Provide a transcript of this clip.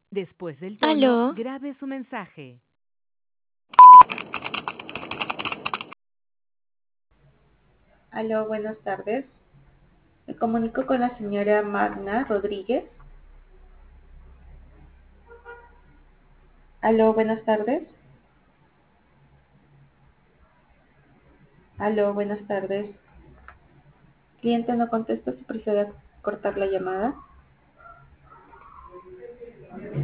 Después del tono, Aló, grabe su mensaje. Aló, buenas tardes. Me comunico con la señora Magna Rodríguez. Aló, buenas tardes. Aló, buenas tardes. Cliente no contesta, si procede a cortar la llamada.